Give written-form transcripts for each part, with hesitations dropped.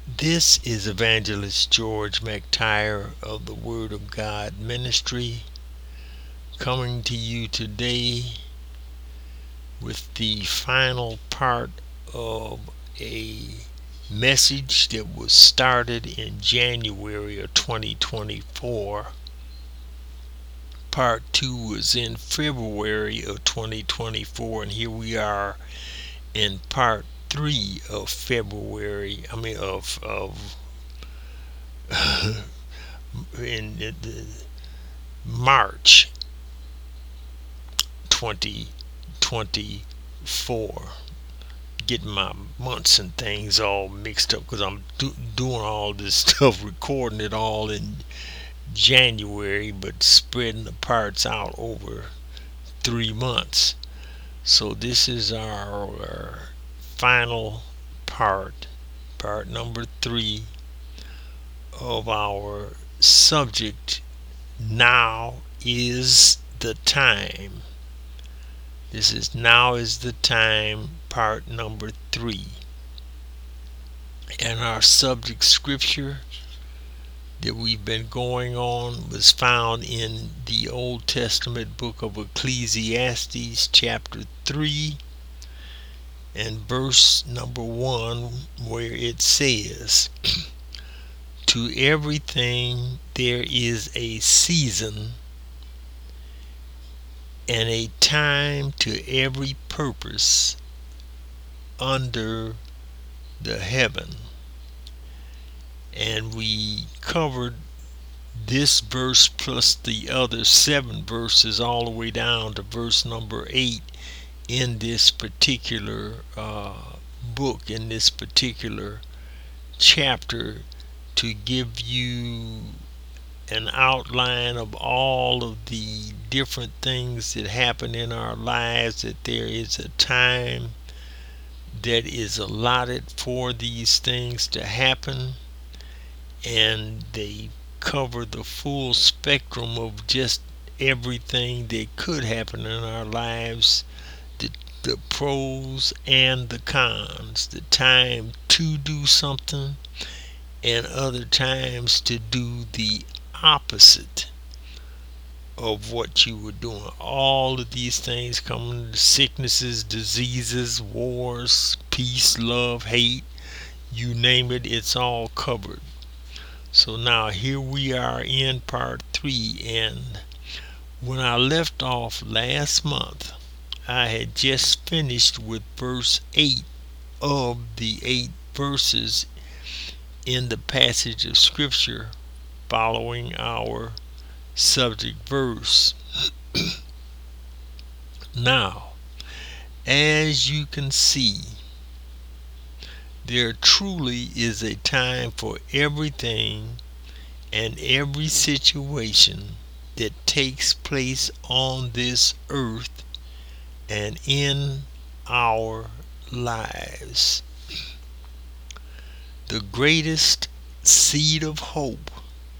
This is Evangelist George McTire of the Word of God Ministry, coming to you today with the final part of a message that was started in January of 2024. Part 2 was in February of 2024, and here we are in part 3 of March 2024. Getting my months and things all mixed up because I'm doing all this stuff, recording it all in January, but spreading the parts out over 3 months. So this is our final part number 3 of our subject. Now is the time. This is Now is the Time, part number 3. And our subject scripture that we've been going on was found in the Old Testament book of Ecclesiastes, chapter 3, and verse number 1, where it says, "To everything there is a season, and a time to every purpose under the heaven." And we covered this verse plus the other 7 verses all the way down to verse number 8 in this particular book, in this particular chapter, to give you an outline of all of the different things that happen in our lives, that there is a time that is allotted for these things to happen, and they cover the full spectrum of just everything that could happen in our lives, the pros and the cons, the time to do something and other times to do the opposite of what you were doing. All of these things come, sicknesses, diseases, wars, peace, love, hate, you name it, it's all covered. So now here we are in part 3, and when I left off last month, I had just finished with verse 8 of the 8 verses in the passage of scripture following our subject verse. Now, as you can see, there truly is a time for everything and every situation that takes place on this earth and in our lives. The greatest seed of hope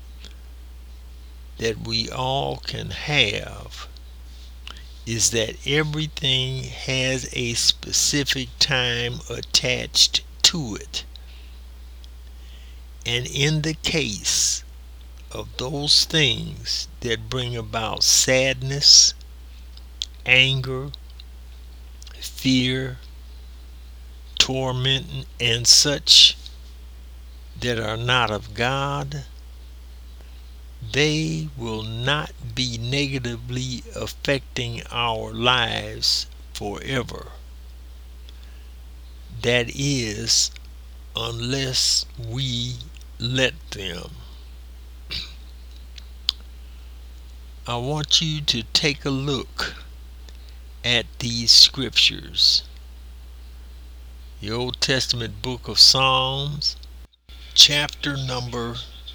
that we all can have is that everything has a specific time attached to it. And in the case of those things that bring about sadness, anger, fear, torment, and such that are not of God, they will not be negatively affecting our lives forever. That is, unless we let them. I want you to take a look at these scriptures. The Old Testament book of Psalms, chapter number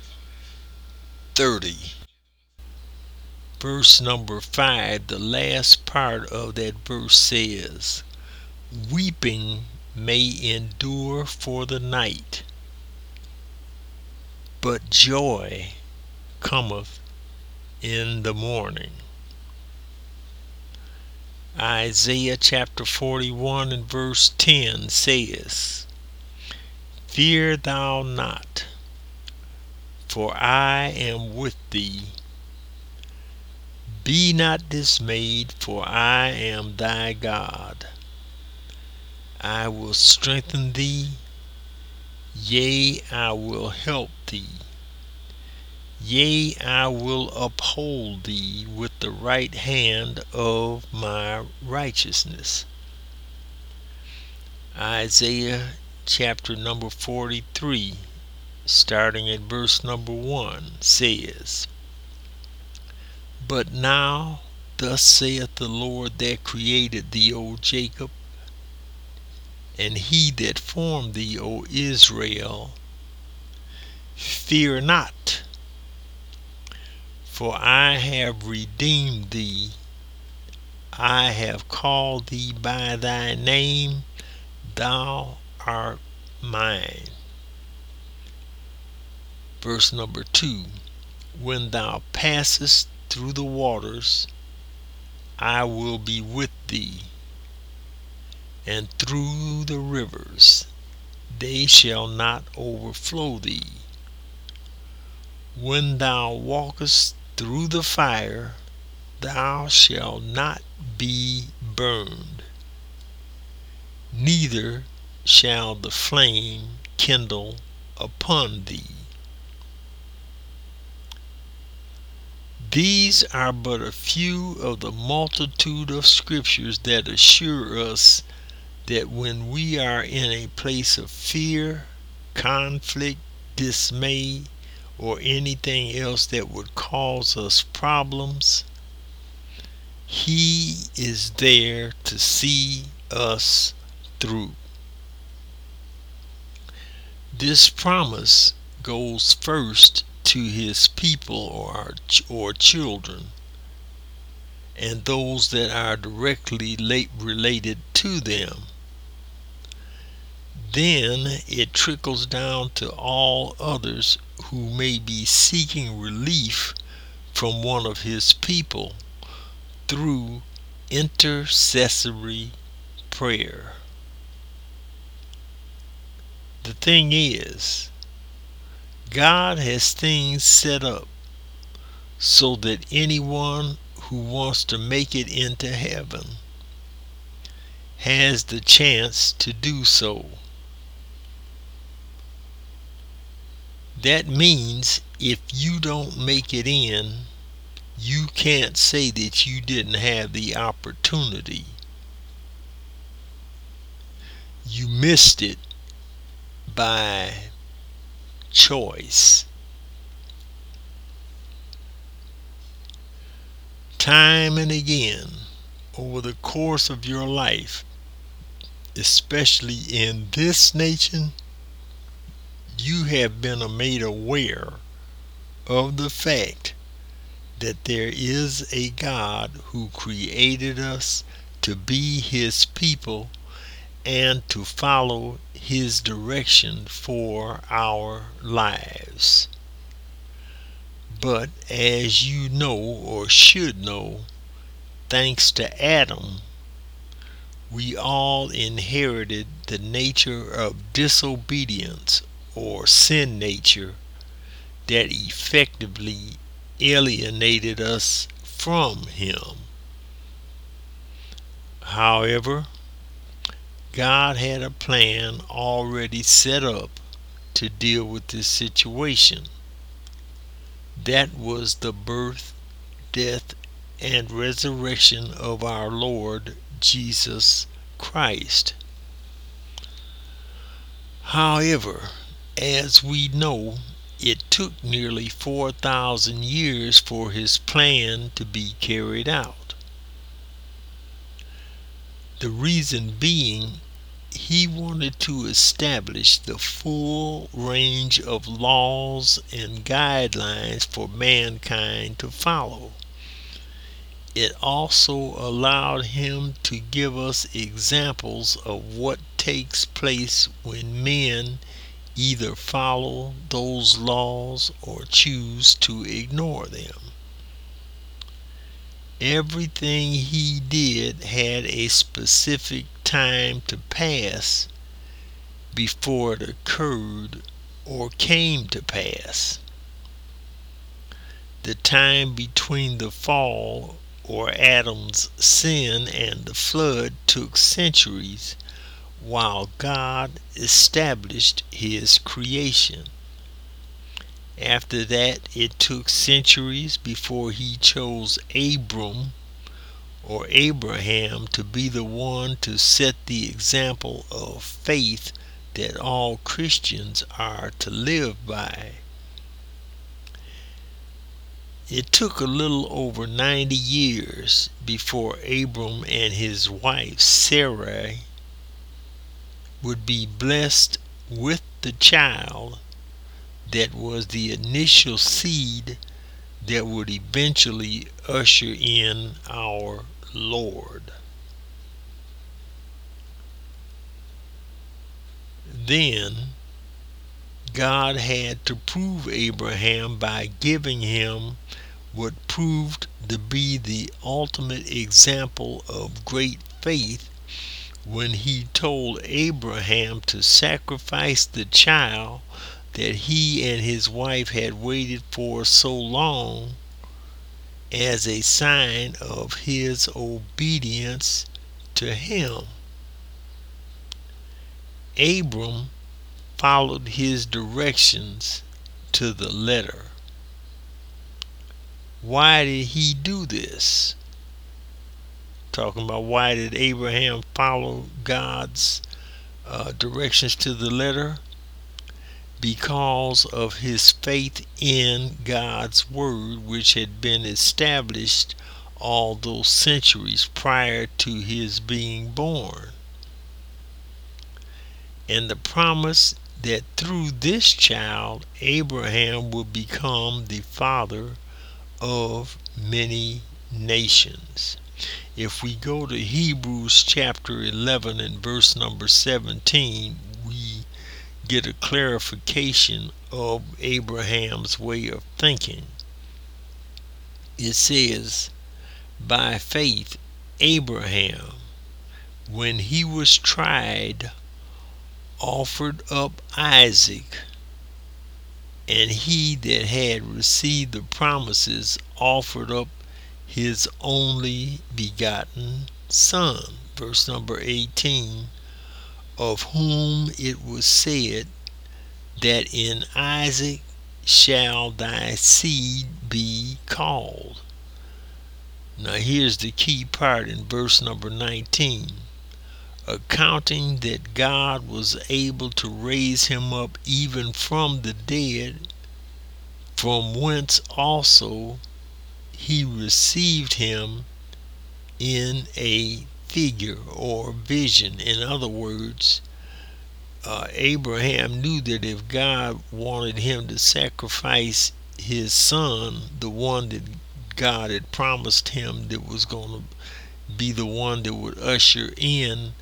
30, verse number 5, the last part of that verse says, "Weeping may endure for the night, but joy cometh in the morning." Isaiah chapter 41 and verse 10 says, Fear thou not, for I am with thee. Be not dismayed, for I am thy God. I will strengthen thee, yea, I will help thee. Yea, I will uphold thee with the right hand of my righteousness. Isaiah chapter number 43, starting at verse number 1, says, But now, thus saith the Lord that created thee, O Jacob, and he that formed thee, O Israel, fear not, for I have redeemed thee. I have called thee by thy name, thou art mine. Verse number 2, When thou passest through the waters, I will be with thee, and through the rivers, they shall not overflow thee. When thou walkest through the fire, thou shalt not be burned, neither shall the flame kindle upon thee. These are but a few of the multitude of scriptures that assure us that when we are in a place of fear, conflict, dismay, or anything else that would cause us problems, He is there to see us through. This promise goes first to His people or children, and those that are directly related to them. Then it trickles down to all others who may be seeking relief from one of His people through intercessory prayer. The thing is, God has things set up so that anyone who wants to make it into heaven has the chance to do so. That means if you don't make it in, you can't say that you didn't have the opportunity. You missed it by choice. Time and again, over the course of your life, especially in this nation, you have been made aware of the fact that there is a God who created us to be His people and to follow His direction for our lives. But as you know, or should know, thanks to Adam, we all inherited the nature of disobedience or sin nature that effectively alienated us from Him. However, God had a plan already set up to deal with this situation. That was the birth, death, and resurrection of our Lord Jesus Christ. However, as we know, it took nearly 4,000 years for His plan to be carried out. The reason being, He wanted to establish the full range of laws and guidelines for mankind to follow. It also allowed Him to give us examples of what takes place when men either follow those laws or choose to ignore them. Everything He did had a specific time to pass, before it occurred or came to pass. The time between the fall, or Adam's sin, and the flood took centuries, while God established his creation. After that, it took centuries before he chose Abram, or Abraham, to be the one to set the example of faith that all Christians are to live by. It took a little over 90 years before Abram and his wife Sarai would be blessed with the child that was the initial seed that would eventually usher in our Lord. Then God had to prove Abraham by giving him what proved to be the ultimate example of great faith when he told Abraham to sacrifice the child that he and his wife had waited for so long, as a sign of his obedience to him. Abram followed his directions to the letter. Why did he do this? Talking about why did Abraham follow God's directions to the letter? Because of his faith in God's word, which had been established all those centuries prior to his being born. And the promise that through this child Abraham would become the father of many nations. If we go to Hebrews chapter 11 and verse number 17, we get a clarification of Abraham's way of thinking. It says, by faith Abraham, when he was tried, offered up Isaac, and he that had received the promises offered up his only begotten son. Verse number 18, of whom it was said, that in Isaac shall thy seed be called. Now here's the key part in verse number 19. Accounting that God was able to raise him up even from the dead, from whence also he received him in a figure or vision. In other words, Abraham knew that if God wanted him to sacrifice his son, the one that God had promised him that was going to be the one that would usher in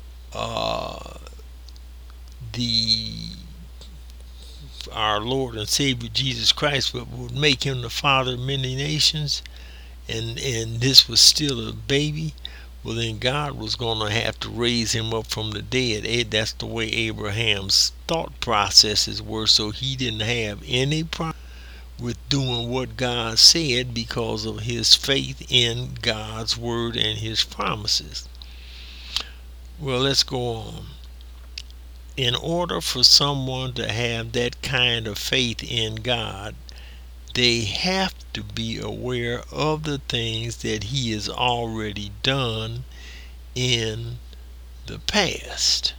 our Lord and Savior Jesus Christ, but would make him the father of many nations, and this was still a baby, well then God was going to have to raise him up from the dead. That's the way Abraham's thought processes were, so he didn't have any problem with doing what God said because of his faith in God's word and his promises. Well, let's go on. In order for someone to have that kind of faith in God, they have to be aware of the things that he has already done in the past.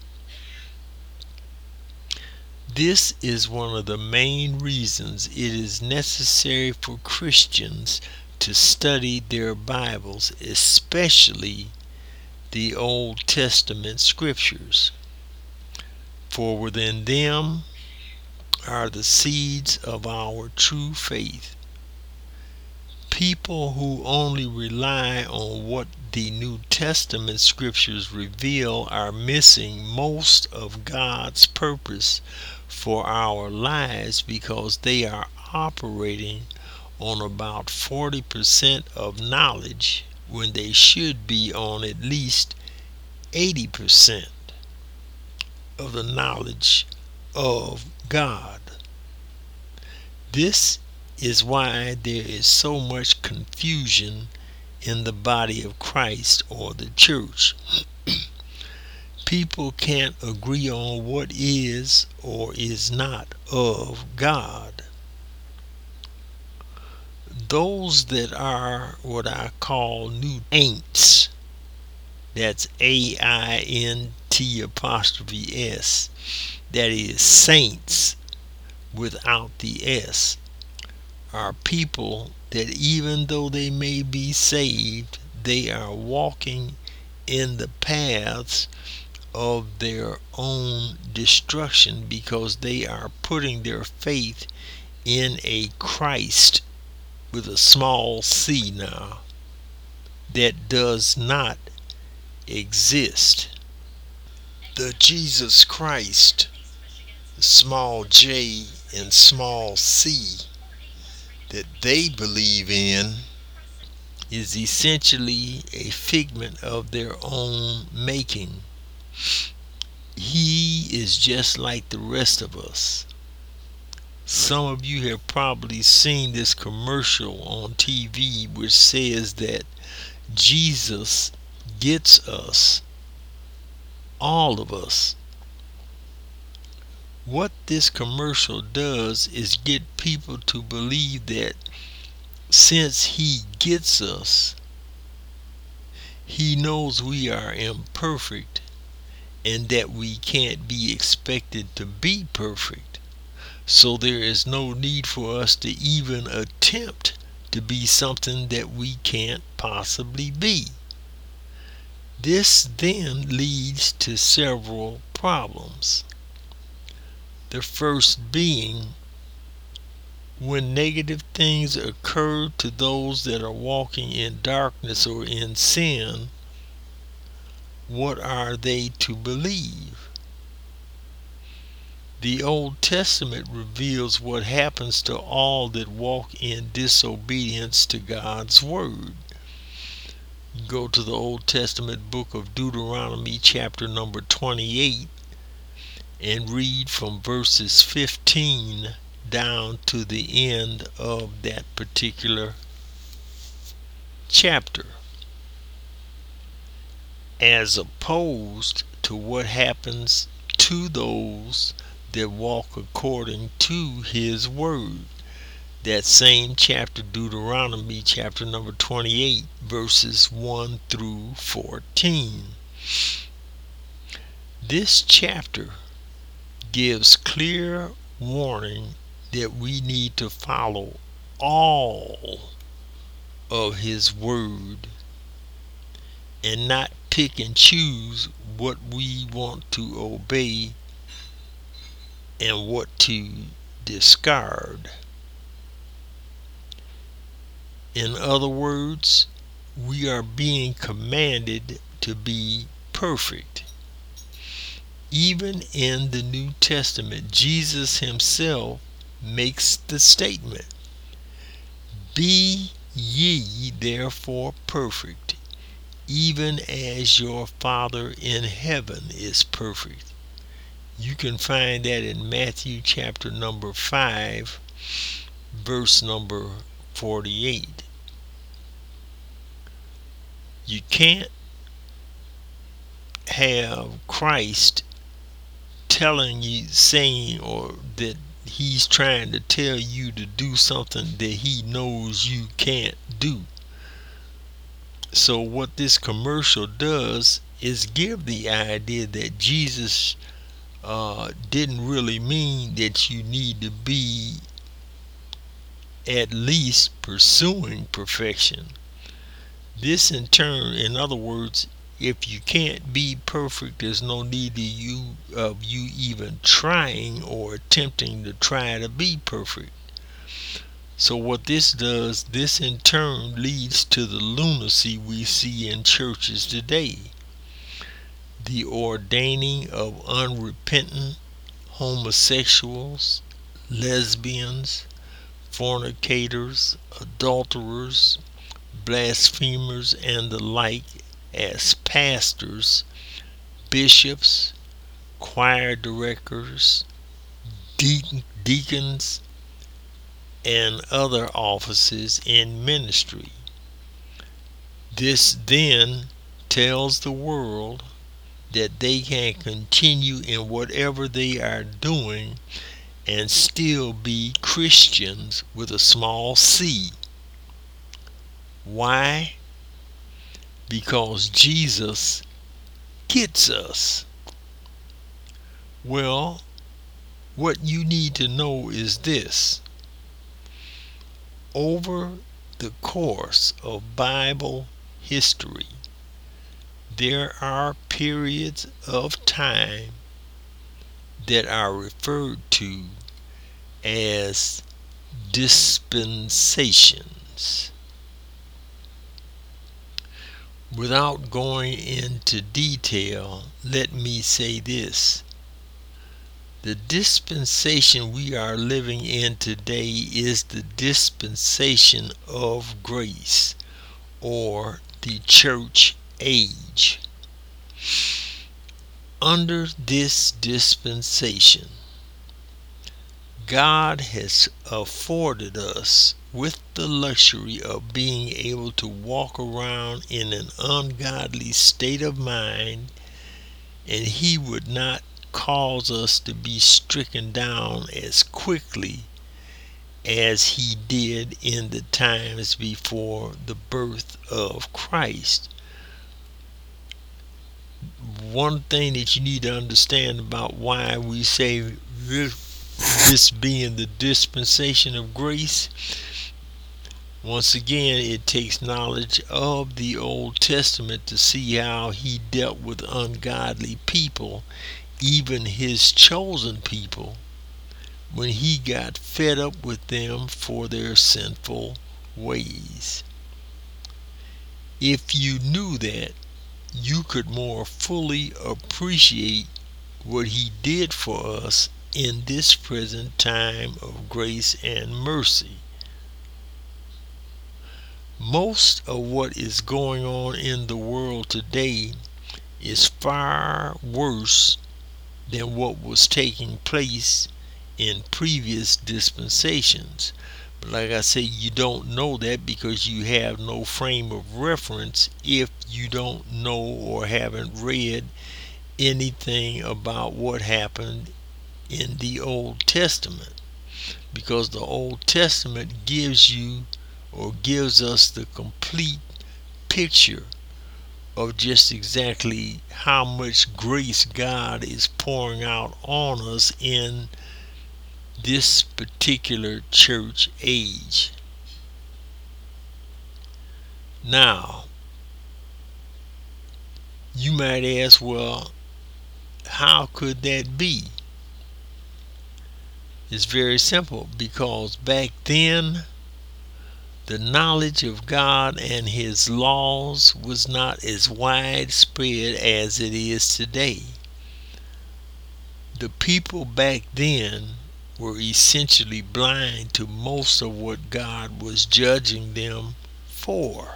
This is one of the main reasons it is necessary for Christians to study their Bibles, especially the Old Testament scriptures. For within them are the seeds of our true faith. People who only rely on what the New Testament scriptures reveal are missing most of God's purpose for our lives, because they are operating on about 40% of knowledge when they should be on at least 80%. of the knowledge of God. This is why there is so much confusion in the body of Christ or the church. People can't agree on what is or is not of God. Those that are what I call new ain'ts, that's AINT', that is saints without the S, are people that even though they may be saved, they are walking in the paths of their own destruction because they are putting their faith in a Christ with a small c now that does not exist. The Jesus Christ, small j and small c, that they believe in is essentially a figment of their own making. He is just like the rest of us. Some of you have probably seen this commercial on TV which says that Jesus gets us, all of us. What this commercial does is get people to believe that since he gets us, he knows we are imperfect and that we can't be expected to be perfect. So there is no need for us to even attempt to be something that we can't possibly be. This then leads to several problems. The first being, when negative things occur to those that are walking in darkness or in sin, what are they to believe? The Old Testament reveals what happens to all that walk in disobedience to God's word. Go to the Old Testament book of Deuteronomy chapter number 28 and read from verses 15 down to the end of that particular chapter, as opposed to what happens to those that walk according to his word. That same chapter, Deuteronomy chapter number 28, verses 1 through 14. This chapter gives clear warning that we need to follow all of his word and not pick and choose what we want to obey and what to discard. In other words, we are being commanded to be perfect. Even in the New Testament, Jesus himself makes the statement, "Be ye therefore perfect, even as your Father in heaven is perfect." You can find that in Matthew chapter number 5, verse number 48. You can't have Christ telling you, saying, or that he's trying to tell you to do something that he knows you can't do. So what this commercial does is give the idea that Jesus didn't really mean that you need to be at least pursuing perfection. This in turn, in other words, if you can't be perfect, there's no need of you even trying or attempting to try to be perfect. So what this does, this in turn leads to the lunacy we see in churches today. The ordaining of unrepentant homosexuals, lesbians, fornicators, adulterers, blasphemers, and the like as pastors, bishops, choir directors, deacons, and other offices in ministry. This then tells the world that they can continue in whatever they are doing and still be Christians with a small c. Why? Because Jesus gets us. Well, what you need to know is this. Over the course of Bible history, there are periods of time that are referred to as dispensations. Without going into detail, let me say this. The dispensation we are living in today is the dispensation of grace, or the church age. Under this dispensation, God has afforded us with the luxury of being able to walk around in an ungodly state of mind, and He would not cause us to be stricken down as quickly as He did in the times before the birth of Christ. One thing that you need to understand about why we say this being the dispensation of grace, once again, it takes knowledge of the Old Testament to see how He dealt with ungodly people, even His chosen people, when He got fed up with them for their sinful ways. If you knew that, you could more fully appreciate what He did for us in this present time of grace and mercy. Most of what is going on in the world today is far worse than what was taking place in previous dispensations. But like I say, you don't know that because you have no frame of reference if you don't know or haven't read anything about what happened in the Old Testament. Because the Old Testament gives you or gives us the complete picture of just exactly how much grace God is pouring out on us in this particular church age. Now, you might ask, well, how could that be? It's very simple, because back then the knowledge of God and His laws was not as widespread as it is today. The people back then were essentially blind to most of what God was judging them for.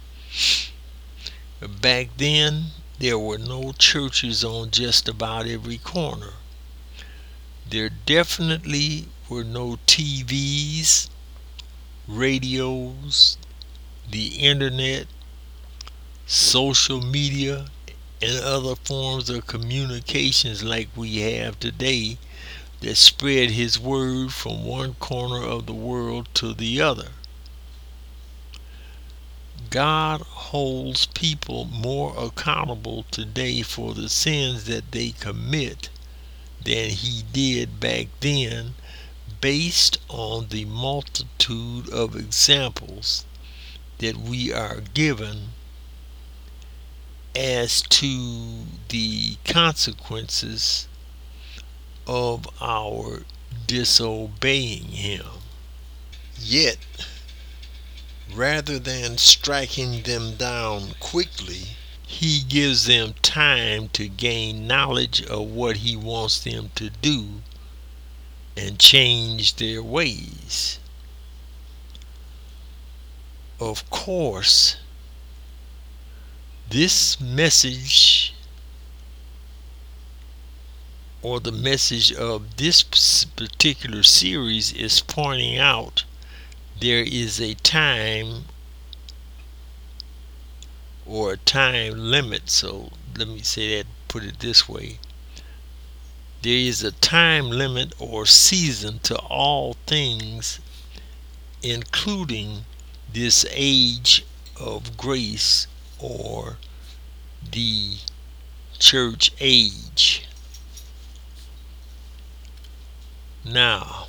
Back then, there were no churches on just about every corner. There definitely were no TVs, radios, the internet, social media, and other forms of communications like we have today that spread His word from one corner of the world to the other. God holds people more accountable today for the sins that they commit than He did back then, based on the multitude of examples that we are given as to the consequences of our disobeying Him. Yet, rather than striking them down quickly, He gives them time to gain knowledge of what He wants them to do and change their ways. Of course, this message or the message of this particular series is pointing out there is a time or a time limit. So let me say that, put it this way. There is a time limit or season to all things, including this age of grace or the church age. Now,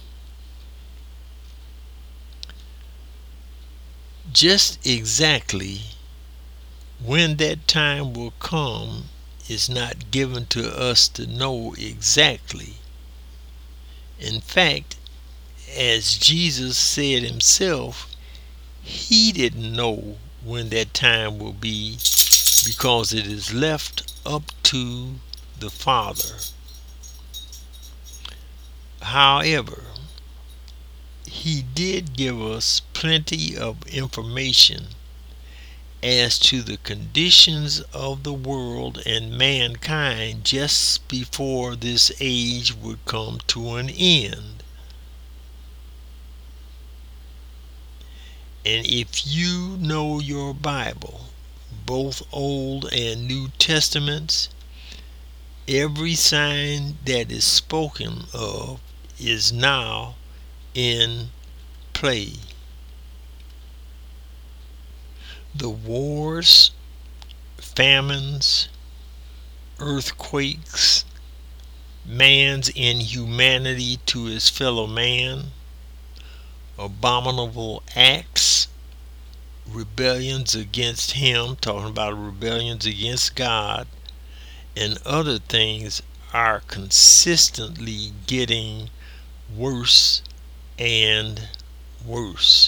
just exactly when that time will come is not given to us to know exactly. In fact, as Jesus said himself, he didn't know when that time will be because it is left up to the Father. However, he did give us plenty of information as to the conditions of the world and mankind just before this age would come to an end. And if you know your Bible, both Old and New Testaments, every sign that is spoken of is now in play. The wars, famines, earthquakes, man's inhumanity to his fellow man, abominable acts, rebellions against him, talking about rebellions against God, and other things are consistently getting worse and worse.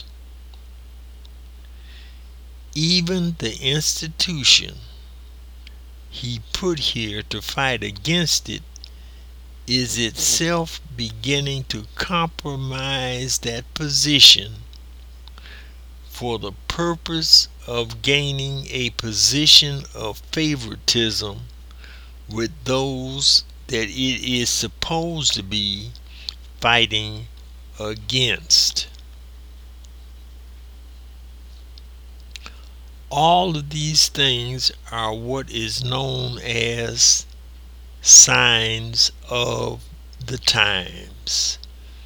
Even the institution he put here to fight against it is itself beginning to compromise that position for the purpose of gaining a position of favoritism with those that it is supposed to be fighting against. All of these things are what is known as signs of the times.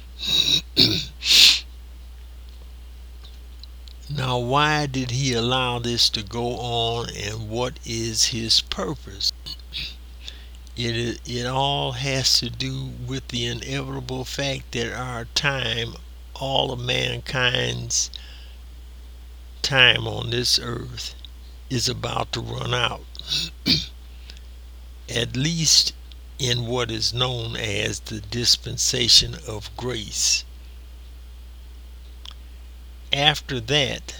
Now, why did he allow this to go on, and what is his purpose? It all has to do with the inevitable fact that our time, all of mankind's time on this earth, is about to run out. At least in what is known as the dispensation of grace. After that,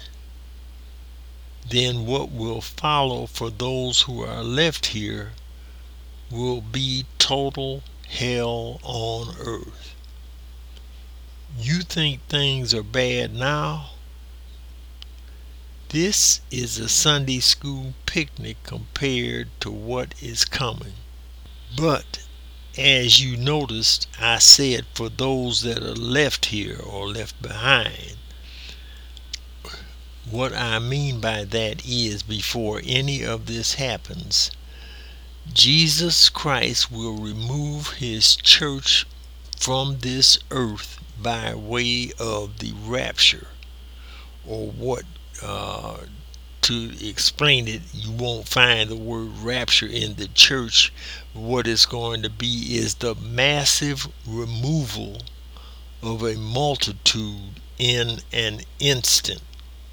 then what will follow for those who are left here will be total hell on earth. You think things are bad now? This is a Sunday school picnic compared to what is coming. But as you noticed, I said for those that are left here or left behind. What I mean by that is, before any of this happens, Jesus Christ will remove his church from this earth by way of the rapture, or what, to explain it, you won't find the word rapture in the church. What it's going to be is the massive removal of a multitude in an instant.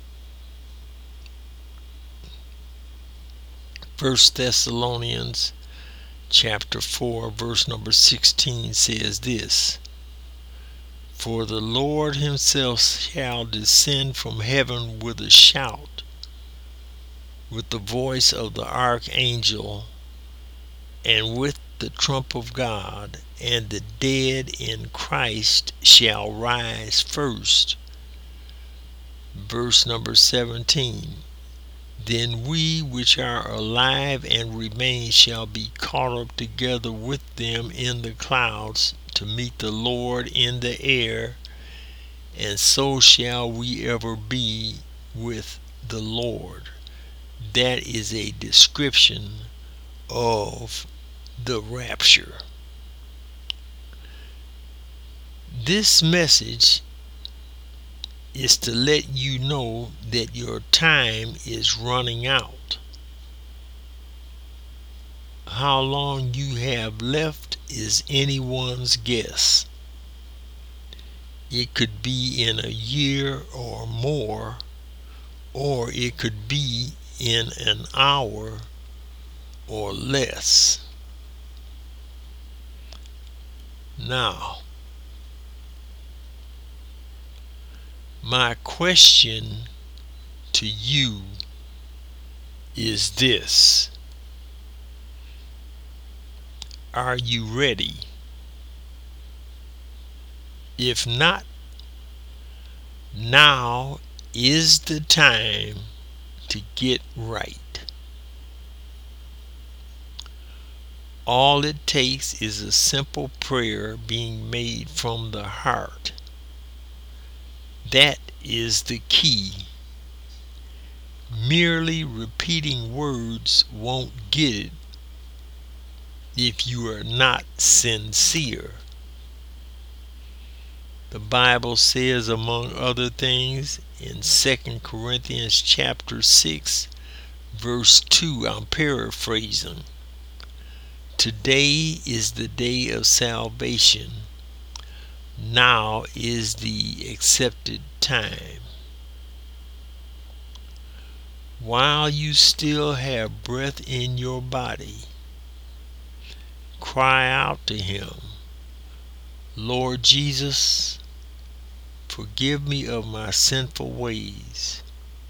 1 Thessalonians chapter 4 verse number 16 says this: For the Lord himself shall descend from heaven with a shout, with the voice of the archangel, and with the trump of God, and the dead in Christ shall rise first. Verse number 17. Then we which are alive and remain shall be caught up together with them in the clouds to meet the Lord in the air, and so shall we ever be with the Lord. That is a description of the rapture. This message is to let you know that your time is running out. How long you have left is anyone's guess. It could be in a year or more, or it could be in an hour or less. Now, my question to you is this: are you ready? If not, now is the time to get right. All it takes is a simple prayer being made from the heart. That is the key. Merely repeating words won't get it if you are not sincere. The Bible says, among other things, in 2 Corinthians chapter 6, verse 2, I'm paraphrasing, "Today is the day of salvation. Now is the accepted time." While you still have breath in your body, cry out to Him, "Lord Jesus, forgive me of my sinful ways.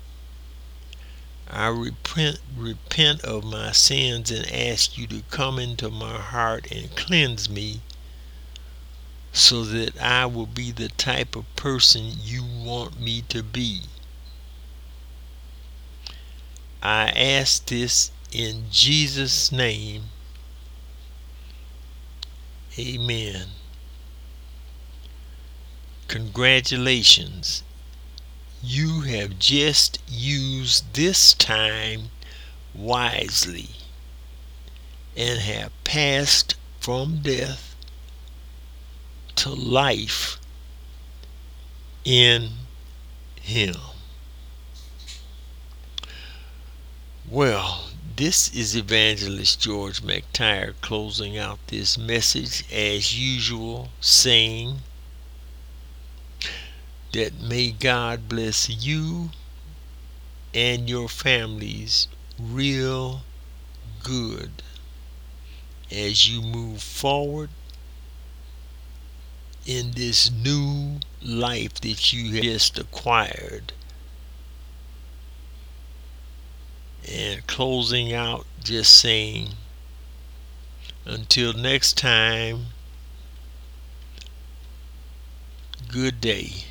I repent of my sins and ask you to come into my heart and cleanse me so that I will be the type of person you want me to be. I ask this in Jesus' name. Amen." Congratulations. You have just used this time wisely and have passed from death to life in Him. Well, this is Evangelist George McTire closing out this message as usual, saying that may God bless you and your families real good as you move forward in this new life that you have just acquired. And closing out, just saying, until next time, good day.